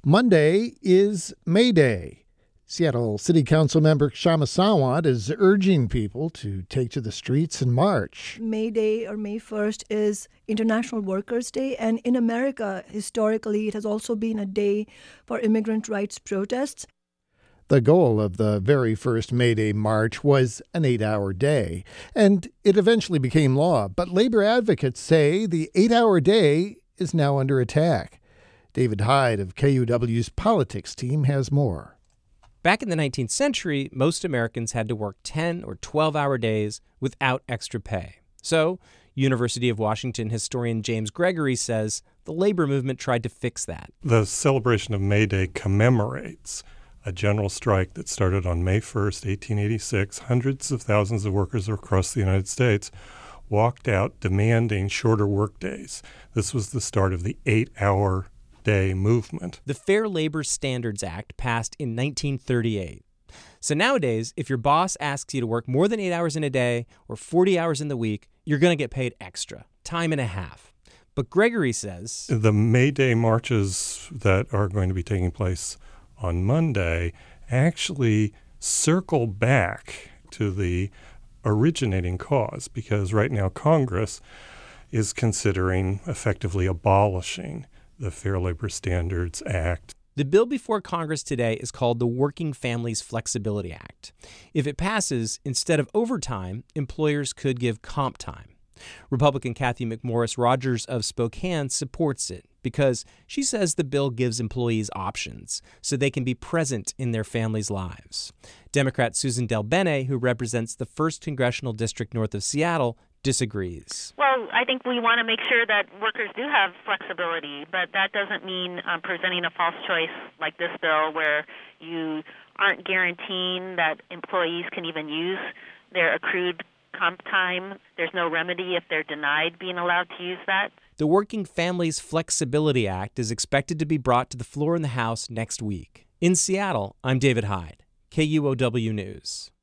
Monday is May Day. Seattle City Council member Kshama Sawant is urging people to take to the streets in March. May Day or May 1st is International Workers' Day, and in America, historically, it has also been a day for immigrant rights protests. The goal of the very first May Day march was an 8-hour day, and it eventually became law. But labor advocates say the 8-hour day is now under attack. David Hyde of KUW's politics team has more. Back in the 19th century, most Americans had to work 10 or 12-hour days without extra pay. So, University of Washington historian James Gregory says the labor movement tried to fix that. The celebration of May Day commemorates a general strike that started on May 1st, 1886. Hundreds of thousands of workers across the United States walked out demanding shorter work days. This was the start of the 8-hour day movement. The Fair Labor Standards Act passed in 1938. So nowadays, if your boss asks you to work more than 8 hours in a day or 40 hours in the week, you're going to get paid extra, time and a half. But Gregory says the May Day marches that are going to be taking place on Monday actually circle back to the originating cause, because right now Congress is considering effectively abolishing the Fair Labor Standards Act. The bill before Congress today is called the Working Families Flexibility Act. If it passes, instead of overtime, employers could give comp time. Republican Kathy McMorris Rogers of Spokane supports it because she says the bill gives employees options so they can be present in their families' lives. Democrat Susan DelBene, who represents the 1st Congressional District north of Seattle, disagrees. Well, I think we want to make sure that workers do have flexibility, but that doesn't mean presenting a false choice like this bill where you aren't guaranteeing that employees can even use their accrued comp time. There's no remedy if they're denied being allowed to use that. The Working Families Flexibility Act is expected to be brought to the floor in the House next week. In Seattle, I'm David Hyde, KUOW News.